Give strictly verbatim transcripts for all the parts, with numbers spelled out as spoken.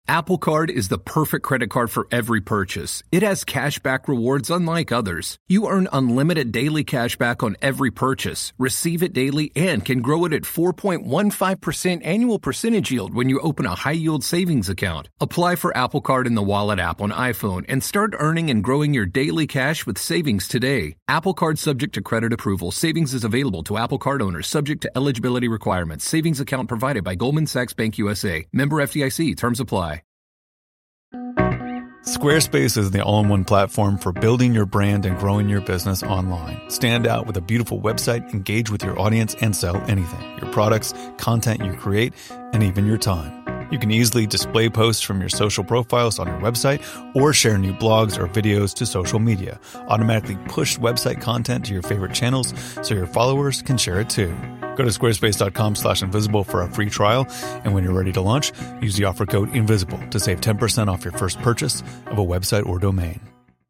Apple Card is the perfect credit card for every purchase. It has cashback rewards unlike others. You earn unlimited daily cashback on every purchase, receive it daily, and can grow it at four point one five percent annual percentage yield when you open a high-yield savings account. Apply for Apple Card in the Wallet app on iPhone and start earning and growing your daily cash with savings today. Apple Card subject to credit approval. Savings is available to Apple Card owners subject to eligibility requirements. Savings account provided by Goldman Sachs Bank U S A. Member F D I C. Terms apply. Squarespace is the all-in-one platform for building your brand and growing your business online. Stand out with a beautiful website, engage with your audience, and sell anything. Your products, content you create, and even your time. You can easily display posts from your social profiles on your website or share new blogs or videos to social media. Automatically push website content to your favorite channels so your followers can share it too. Go to squarespace.com slash invisible for a free trial, and when you're ready to launch, use the offer code INVISIBLE to save ten percent off your first purchase of a website or domain.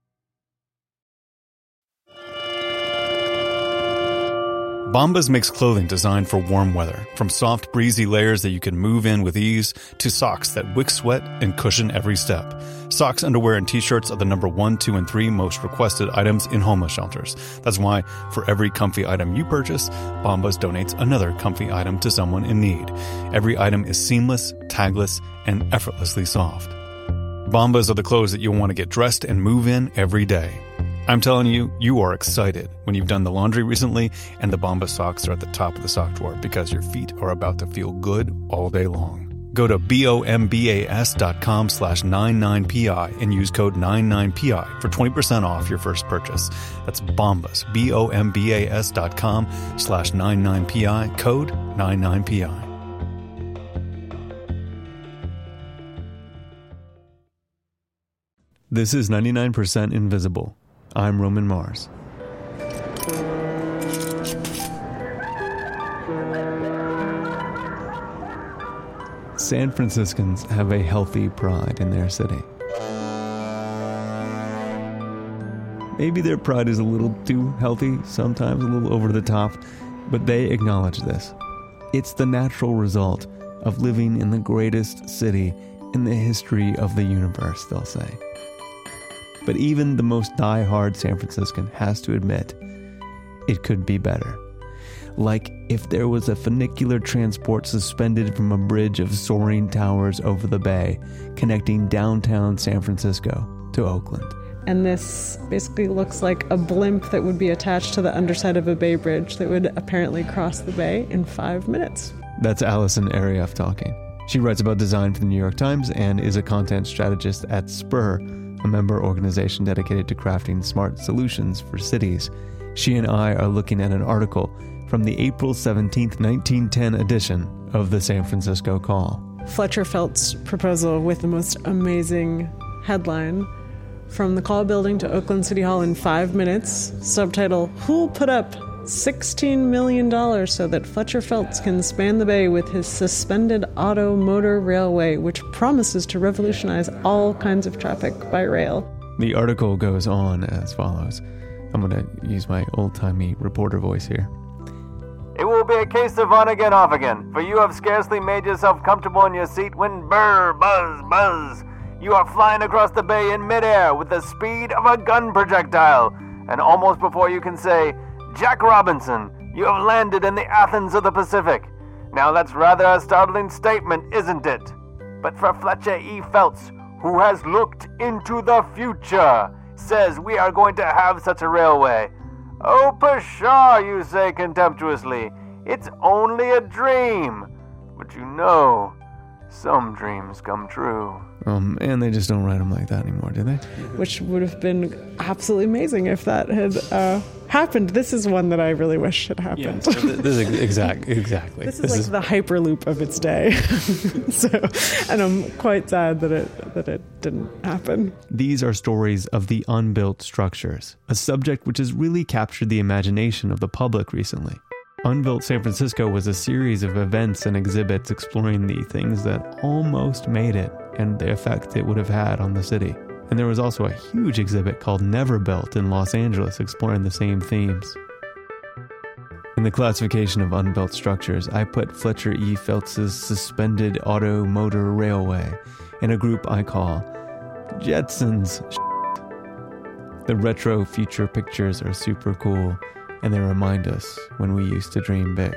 Bombas makes clothing designed for warm weather, from soft, breezy layers that you can move in with ease to socks that wick sweat and cushion every step. Socks, underwear, and t-shirts are the number one, two, and three most requested items in homeless shelters. That's why for every comfy item you purchase, Bombas donates another comfy item to someone in need. Every item is seamless, tagless, and effortlessly soft. Bombas are the clothes that you'll want to get dressed and move in every day. I'm telling you, you are excited when you've done the laundry recently and the Bombas socks are at the top of the sock drawer because your feet are about to feel good all day long. Go to bombas dot com slash ninety-nine P I and use code ninety-nine P I for twenty percent off your first purchase. That's Bombas, B O M B A S dot com slash ninety-nine P I, code ninety-nine P I. This is ninety-nine percent Invisible. I'm Roman Mars. San Franciscans have a healthy pride in their city. Maybe their pride is a little too healthy, sometimes a little over the top, but they acknowledge this. It's the natural result of living in the greatest city in the history of the universe, they'll say. But even the most die-hard San Franciscan has to admit, it could be better. Like if there was a funicular transport suspended from a bridge of soaring towers over the bay, connecting downtown San Francisco to Oakland. And this basically looks like a blimp that would be attached to the underside of a bay bridge that would apparently cross the bay in five minutes. That's Allison Arieff talking. She writes about design for the New York Times and is a content strategist at Spur, a member organization dedicated to crafting smart solutions for cities. She and I are looking at an article from the April seventeenth, nineteen ten edition of the San Francisco Call. Fletcher Felt's proposal with the most amazing headline, From the Call building to Oakland City Hall in five minutes, subtitle, Who'll put up sixteen million dollars so that Fletcher Felts can span the bay with his suspended auto motor railway, which promises to revolutionize all kinds of traffic by rail. The article goes on as follows. I'm going to use my old-timey reporter voice here. It will be a case of on again, off again, for you have scarcely made yourself comfortable in your seat when brr, buzz, buzz. You are flying across the bay in midair with the speed of a gun projectile, and almost before you can say, Jack Robinson, you have landed in the Athens of the Pacific. Now that's rather a startling statement, isn't it? But for Fletcher E. Felts, who has looked into the future, says we are going to have such a railway. Oh, pshaw, you say contemptuously. It's only a dream. But you know, some dreams come true. Um, and they just don't write them like that anymore, do they? Which would have been absolutely amazing if that had uh, happened. This is one that I really wish had happened. Yeah, this is exact, exactly. This is this like is... the Hyperloop of its day. So, and I'm quite sad that it that it didn't happen. These are stories of the unbuilt structures, a subject which has really captured the imagination of the public recently. Unbuilt San Francisco was a series of events and exhibits exploring the things that almost made it and the effect it would have had on the city. And there was also a huge exhibit called Never Built in Los Angeles exploring the same themes. In the classification of unbuilt structures, I put Fletcher E. Felts' suspended auto motor railway and a group I call Jetsons. The retro future pictures are super cool, and they remind us when we used to dream big.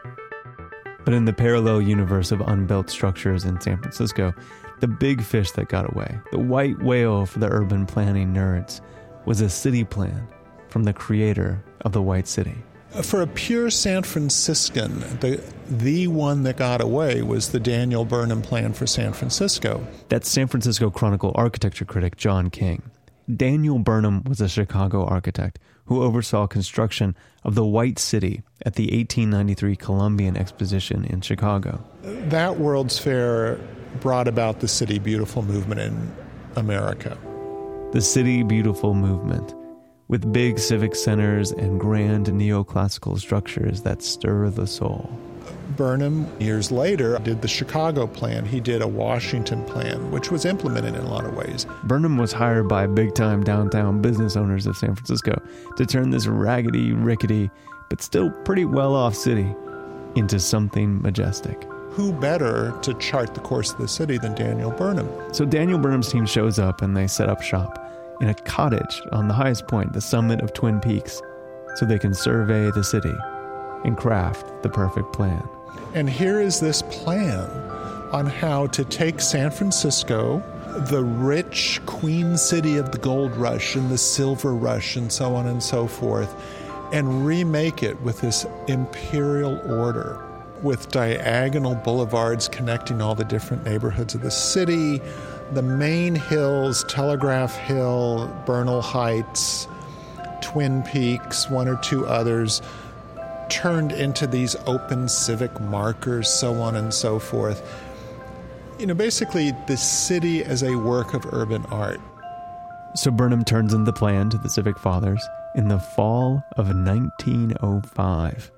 But in the parallel universe of unbuilt structures in San Francisco, the big fish that got away, the white whale for the urban planning nerds, was a city plan from the creator of the White City. For a pure San Franciscan, the the one that got away was the Daniel Burnham plan for San Francisco. That's San Francisco Chronicle architecture critic John King. Daniel Burnham was a Chicago architect who oversaw construction of the White City at the eighteen ninety-three Columbian Exposition in Chicago. That World's Fair brought about the City Beautiful movement in America. The City Beautiful movement, with big civic centers and grand neoclassical structures that stir the soul. Burnham, years later, did the Chicago plan. He did a Washington plan, which was implemented in a lot of ways. Burnham was hired by big-time downtown business owners of San Francisco to turn this raggedy, rickety, but still pretty well-off city into something majestic. Who better to chart the course of the city than Daniel Burnham? So Daniel Burnham's team shows up and they set up shop in a cottage on the highest point, the summit of Twin Peaks, so they can survey the city and craft the perfect plan. And here is this plan on how to take San Francisco, the rich queen city of the gold rush and the silver rush and so on and so forth, and remake it with this imperial order, with diagonal boulevards connecting all the different neighborhoods of the city, the main hills, Telegraph Hill, Bernal Heights, Twin Peaks, one or two others, turned into these open civic markers, so on and so forth. You know, basically the city as a work of urban art. So Burnham turns in the plan to the Civic Fathers in the fall of nineteen oh five.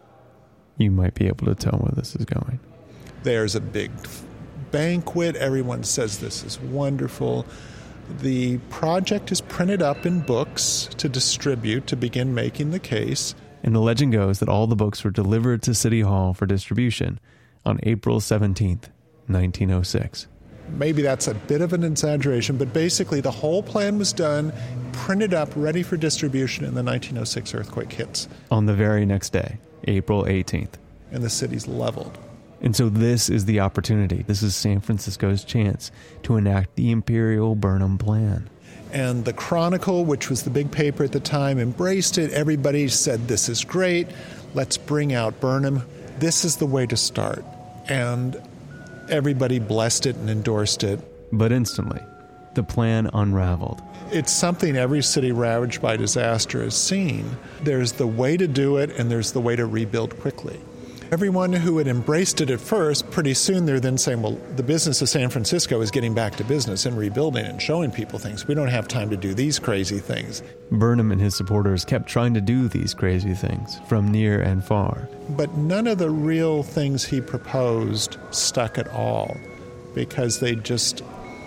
You might be able to tell where this is going. There's a big banquet. Everyone says this is wonderful. The project is printed up in books to distribute, to begin making the case. And the legend goes that all the books were delivered to City Hall for distribution on April seventeenth, nineteen oh six. Maybe that's a bit of an exaggeration, but basically the whole plan was done, printed up, ready for distribution, and the nineteen oh six earthquake hits. On the very next day, April eighteenth. And the city's leveled. And so this is the opportunity. This is San Francisco's chance to enact the Imperial Burnham Plan. And the Chronicle, which was the big paper at the time, embraced it. Everybody said, this is great. Let's bring out Burnham. This is the way to start. And everybody blessed it and endorsed it. But instantly, the plan unraveled. It's something every city ravaged by disaster has seen. There's the way to do it, and there's the way to rebuild quickly. Everyone who had embraced it at first, pretty soon they're then saying, well, the business of San Francisco is getting back to business and rebuilding and showing people things. We don't have time to do these crazy things. Burnham and his supporters kept trying to do these crazy things from near and far. But none of the real things he proposed stuck at all, because they just,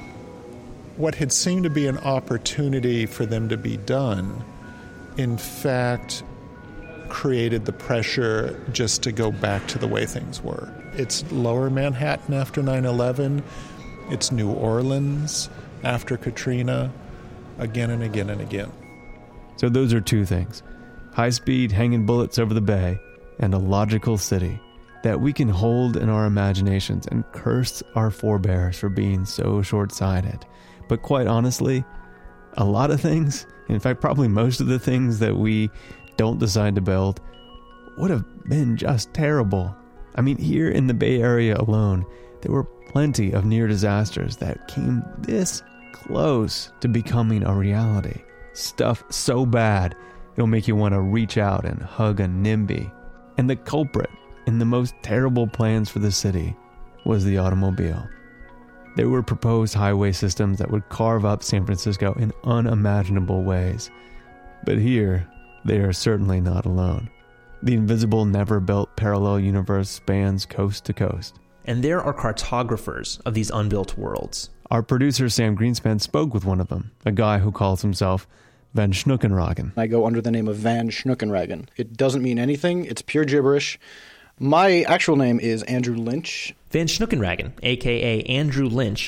what had seemed to be an opportunity for them to be done, in fact, created the pressure just to go back to the way things were. It's Lower Manhattan after nine eleven. It's New Orleans after Katrina, again and again and again. So those are two things. High speed hanging bullets over the bay and a logical city that we can hold in our imaginations and curse our forebears for being so short-sighted. But quite honestly, a lot of things, in fact probably most of the things that we don't decide to build, would have been just terrible. I mean, here in the Bay Area alone, there were plenty of near disasters that came this close to becoming a reality. Stuff so bad, it'll make you want to reach out and hug a NIMBY. And the culprit in the most terrible plans for the city was the automobile. There were proposed highway systems that would carve up San Francisco in unimaginable ways. But here, they are certainly not alone. The invisible, never-built parallel universe spans coast to coast. And there are cartographers of these unbuilt worlds. Our producer, Sam Greenspan, spoke with one of them, a guy who calls himself Van Schnookenragen. I go under the name of Van Schnookenragen. It doesn't mean anything. It's pure gibberish. My actual name is Andrew Lynch. Van Schnookenragen, a k a. Andrew Lynch,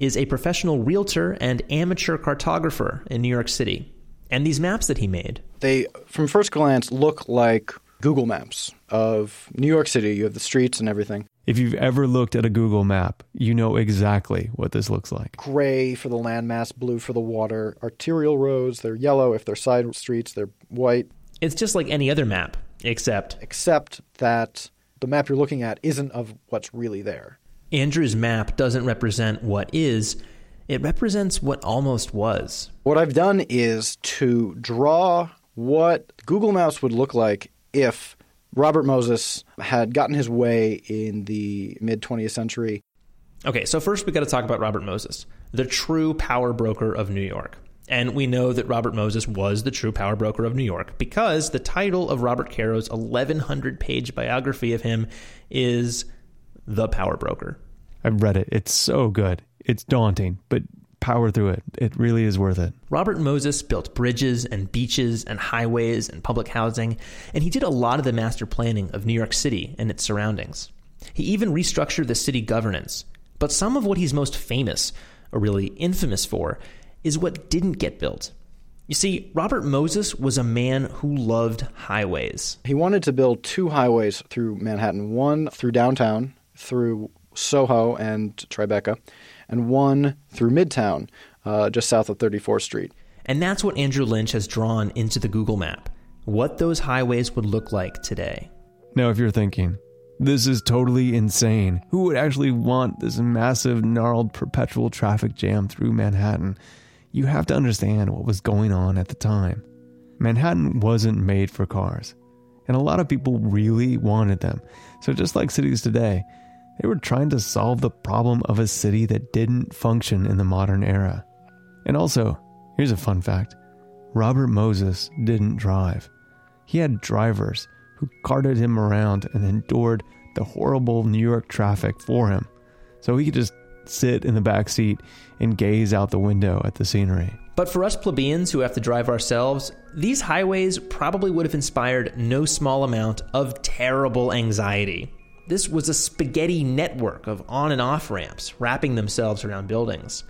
is a professional realtor and amateur cartographer in New York City. And these maps that he made, they, from first glance, look like Google Maps of New York City. You have the streets and everything. If you've ever looked at a Google map, you know exactly what this looks like. Gray for the landmass, blue for the water, arterial roads, they're yellow. If they're side streets, they're white. It's just like any other map, except... Except that the map you're looking at isn't of what's really there. Andrew's map doesn't represent what is, it represents what almost was. What I've done is to draw what Google Maps would look like if Robert Moses had gotten his way in the mid-twentieth century. Okay, so first we got to talk about Robert Moses, the true power broker of New York. And we know that Robert Moses was the true power broker of New York because the title of Robert Caro's eleven hundred page biography of him is The Power Broker. I've read it. It's so good. It's daunting, but power through it. It really is worth it. Robert Moses built bridges and beaches and highways and public housing, and he did a lot of the master planning of New York City and its surroundings. He even restructured the city governance. But some of what he's most famous, or really infamous for, is what didn't get built. You see, Robert Moses was a man who loved highways. He wanted to build two highways through Manhattan, one through downtown, through Soho and Tribeca, and one through Midtown, uh, just south of thirty-fourth Street. And that's what Andrew Lynch has drawn into the Google map, what those highways would look like today. Now, if you're thinking, this is totally insane, who would actually want this massive, gnarled, perpetual traffic jam through Manhattan? You have to understand what was going on at the time. Manhattan wasn't made for cars, and a lot of people really wanted them. So just like cities today, they were trying to solve the problem of a city that didn't function in the modern era. And also, here's a fun fact. Robert Moses didn't drive. He had drivers who carted him around and endured the horrible New York traffic for him, so he could just sit in the back seat and gaze out the window at the scenery. But for us plebeians who have to drive ourselves, these highways probably would have inspired no small amount of terrible anxiety. This was a spaghetti network of on and off ramps wrapping themselves around buildings.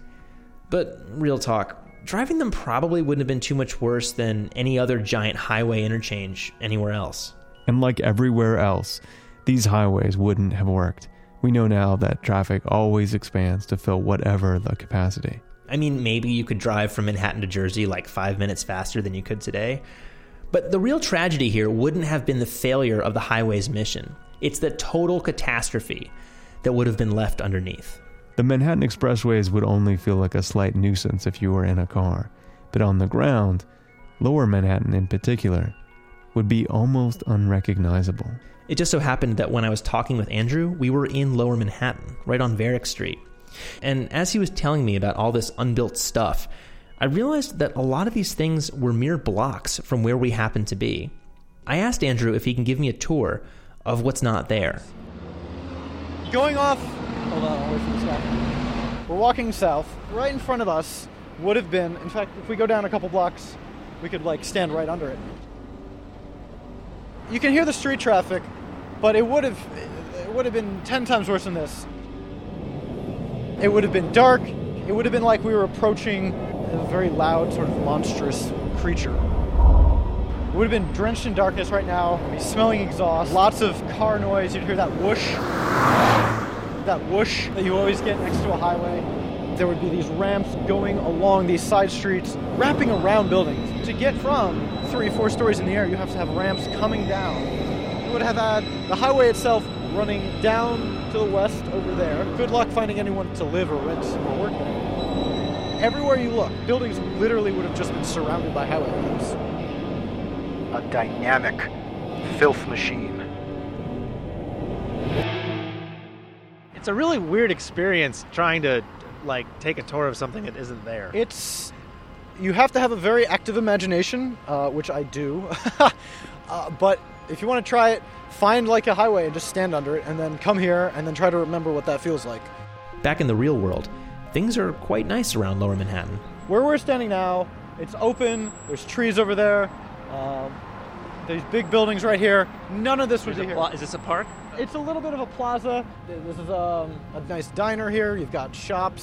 But real talk, driving them probably wouldn't have been too much worse than any other giant highway interchange anywhere else. And like everywhere else, these highways wouldn't have worked. We know now that traffic always expands to fill whatever the capacity. I mean, maybe you could drive from Manhattan to Jersey like five minutes faster than you could today. But the real tragedy here wouldn't have been the failure of the highway's mission. It's the total catastrophe that would have been left underneath. The Manhattan expressways would only feel like a slight nuisance if you were in a car. But on the ground, Lower Manhattan in particular, would be almost unrecognizable. It just so happened that when I was talking with Andrew, we were in Lower Manhattan, right on Varick Street. And as he was telling me about all this unbuilt stuff, I realized that a lot of these things were mere blocks from where we happened to be. I asked Andrew if he can give me a tour of what's not there. Going off... Hold on, I'll wait for the stop. We're walking south. Right in front of us would have been... In fact, if we go down a couple blocks, we could, like, stand right under it. You can hear the street traffic, but it would have it would have been ten times worse than this. It would have been dark. It would have been like we were approaching a very loud, sort of monstrous creature. It would have been drenched in darkness right now. We'd be smelling exhaust. Lots of car noise. You'd hear that whoosh. That whoosh that you always get next to a highway. There would be these ramps going along these side streets, wrapping around buildings. To get from three, four stories in the air, you have to have ramps coming down. You would have had the highway itself running down to the west over there. Good luck finding anyone to live or rent or work there. Everywhere you look, buildings literally would have just been surrounded by highway ramps. A dynamic filth machine. It's a really weird experience trying to like take a tour of something that isn't there. It's you have to have a very active imagination, uh, which I do. uh, but if you want to try it, find like a highway and just stand under it, and then come here and then try to remember what that feels like. Back in the real world, things are quite nice around Lower Manhattan. Where we're standing now, it's open. There's trees over there. Um, there's big buildings right here. None of this would be here. Pla- is this a park? It's a little bit of a plaza. This is um, a nice diner here. You've got shops.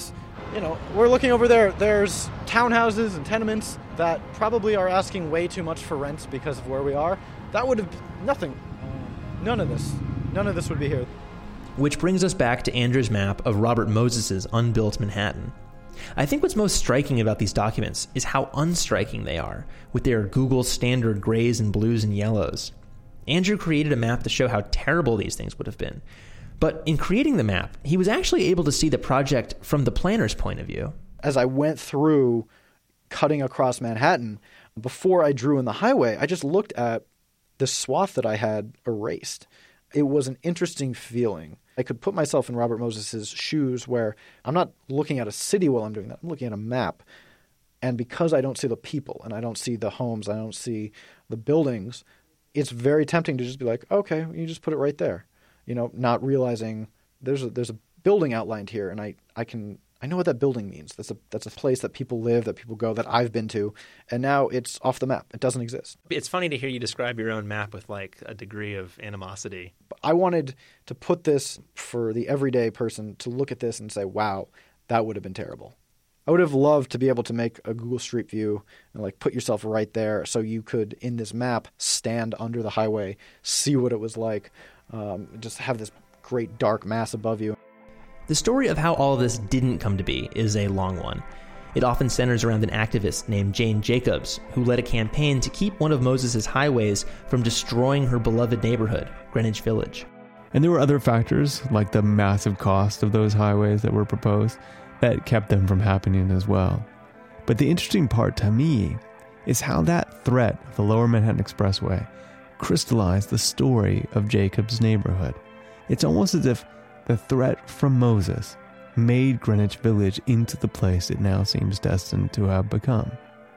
You know, we're looking over there. There's townhouses and tenements that probably are asking way too much for rents because of where we are. That would have nothing. None of this. None of this would be here. Which brings us back to Andrew's map of Robert Moses's unbuilt Manhattan. I think what's most striking about these documents is how unstriking they are, with their Google standard grays and blues and yellows. Andrew created a map to show how terrible these things would have been. But in creating the map, he was actually able to see the project from the planner's point of view. As I went through cutting across Manhattan, before I drew in the highway, I just looked at this swath that I had erased. It was an interesting feeling. I could put myself in Robert Moses's shoes where I'm not looking at a city while I'm doing that. I'm looking at a map. And because I don't see the people and I don't see the homes, I don't see the buildings, it's very tempting to just be like, okay, you just put it right there. You know, not realizing there's a, there's a building outlined here, and I, I can I know what that building means. That's a that's a place that people live, that people go, that I've been to, and now it's off the map. It doesn't exist. It's funny to hear you describe your own map with like a degree of animosity. I wanted to put this for the everyday person to look at this and say, wow, that would have been terrible. I would have loved to be able to make a Google Street View and like put yourself right there so you could, in this map, stand under the highway, see what it was like, um, just have this great dark mass above you. The story of how all of this didn't come to be is a long one. It often centers around an activist named Jane Jacobs, who led a campaign to keep one of Moses's highways from destroying her beloved neighborhood, Greenwich Village. And there were other factors, like the massive cost of those highways that were proposed, that kept them from happening as well. But the interesting part to me is how that threat of the Lower Manhattan Expressway crystallized the story of Jacobs' neighborhood. It's almost as if the threat from Moses made Greenwich Village into the place it now seems destined to have become.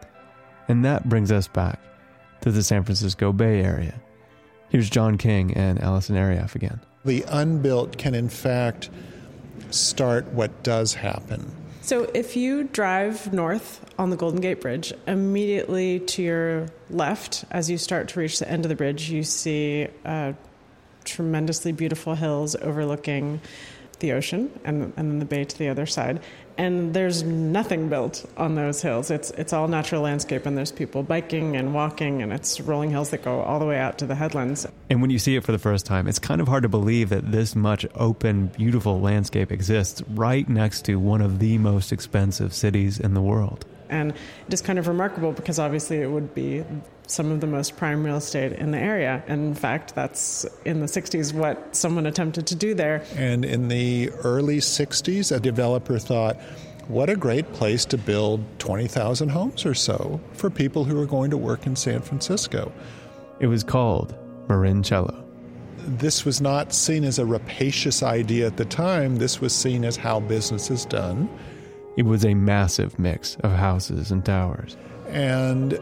And that brings us back to the San Francisco Bay Area. Here's John King and Allison Arieff again. The unbuilt can, in fact, start what does happen. So if you drive north on the Golden Gate Bridge, immediately to your left, as you start to reach the end of the bridge, you see uh, tremendously beautiful hills overlooking the ocean and, and then the bay to the other side. And there's nothing built on those hills. It's it's all natural landscape, and there's people biking and walking, and it's rolling hills that go all the way out to the headlands. And when you see it for the first time, it's kind of hard to believe that this much open, beautiful landscape exists right next to one of the most expensive cities in the world. And it is kind of remarkable because obviously it would be some of the most prime real estate in the area. And in fact, that's in the sixties what someone attempted to do there. And in the early sixties, a developer thought, what a great place to build twenty thousand homes or so for people who are going to work in San Francisco. It was called Marincello. This was not seen as a rapacious idea at the time. This was seen as how business is done. It was a massive mix of houses and towers. And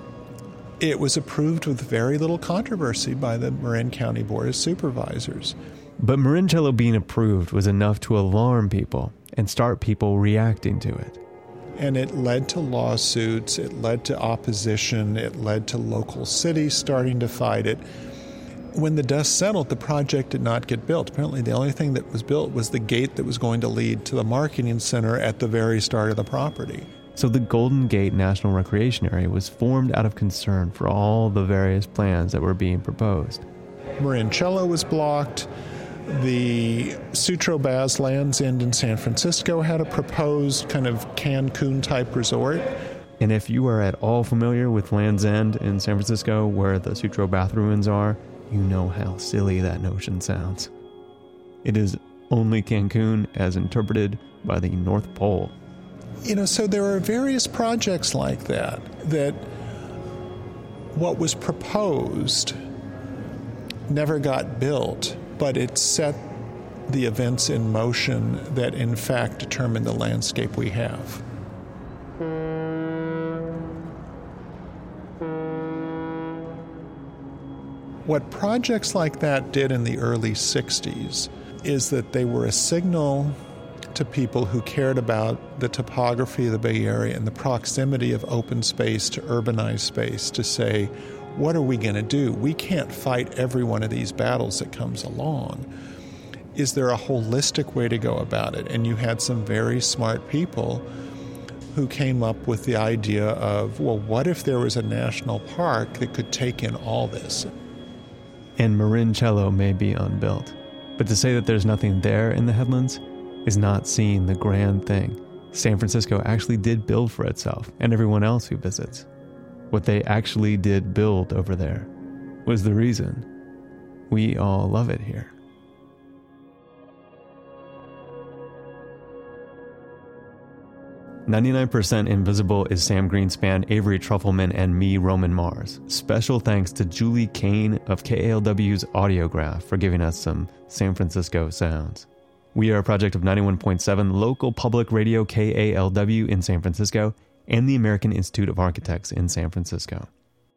it was approved with very little controversy by the Marin County Board of Supervisors. But Marincello being approved was enough to alarm people and start people reacting to it. And it led to lawsuits, it led to opposition, it led to local cities starting to fight it. When the dust settled, the project did not get built. Apparently the only thing that was built was the gate that was going to lead to the marketing center at the very start of the property. So the Golden Gate National Recreation Area was formed out of concern for all the various plans that were being proposed. Marincello was blocked. The Sutro Baths Land's End in San Francisco had a proposed kind of Cancun-type resort. And if you are at all familiar with Land's End in San Francisco, where the Sutro Bath ruins are, you know how silly that notion sounds. It is only Cancun as interpreted by the North Pole. You know, so there are various projects like that, that what was proposed never got built, but it set the events in motion that in fact determine the landscape we have. What projects like that did in the early sixties is that they were a signal to people who cared about the topography of the Bay Area and the proximity of open space to urbanized space to say, what are we going to do? We can't fight every one of these battles that comes along. is there a holistic way to go about it? And you had some very smart people who came up with the idea of, well, what if there was a national park that could take in all this? And Marin Chela may be unbuilt, but to say that there's nothing there in the Headlands is not seeing the grand thing San Francisco actually did build for itself and everyone else who visits. What they actually did build over there was the reason we all love it here. ninety-nine percent Invisible is Sam Greenspan, Avery Trufelman, and me, Roman Mars. Special thanks to Julie Kane of K A L W's Audiograph for giving us some San Francisco sounds. We are a project of ninety-one point seven local public radio K A L W in San Francisco and the American Institute of Architects in San Francisco.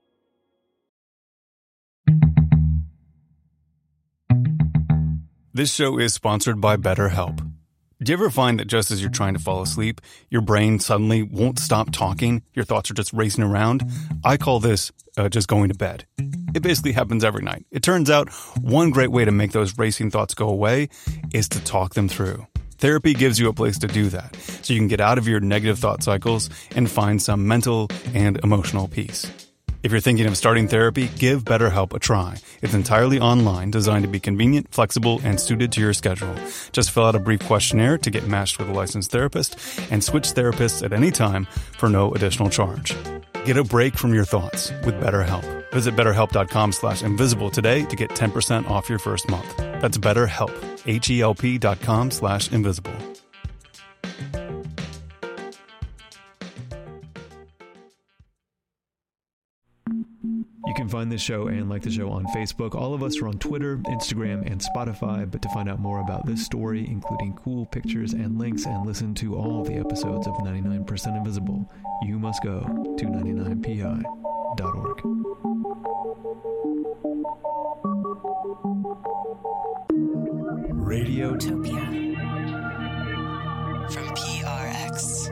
This show is sponsored by BetterHelp. Do you ever find that just as you're trying to fall asleep, your brain suddenly won't stop talking? Your thoughts are just racing around? I call this uh, just going to bed. It basically happens every night. It turns out one great way to make those racing thoughts go away is to talk them through. Therapy gives you a place to do that, so you can get out of your negative thought cycles and find some mental and emotional peace. If you're thinking of starting therapy, give BetterHelp a try. It's entirely online, designed to be convenient, flexible, and suited to your schedule. Just fill out a brief questionnaire to get matched with a licensed therapist and switch therapists at any time for no additional charge. Get a break from your thoughts with BetterHelp. Visit betterhelp.com slash invisible today to get ten percent off your first month. That's BetterHelp, H-E-L-P dot com slash invisible. You can find this show and like the show on Facebook. All of us are on Twitter, Instagram, and Spotify. But to find out more about this story, including cool pictures and links, and listen to all the episodes of ninety-nine percent Invisible, you must go to ninety-nine P I dot org. Radiotopia from P R X.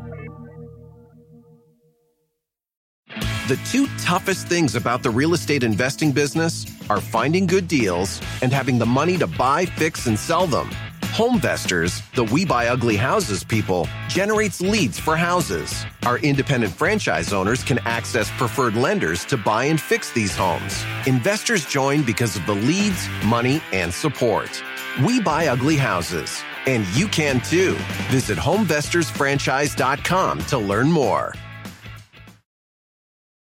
The two toughest things about the real estate investing business are finding good deals and having the money to buy, fix, and sell them. Homevestors, the We Buy Ugly Houses people, generates leads for houses. Our independent franchise owners can access preferred lenders to buy and fix these homes. Investors join because of the leads, money, and support. We Buy Ugly Houses. And you can too. Visit homevestors franchise dot com to learn more.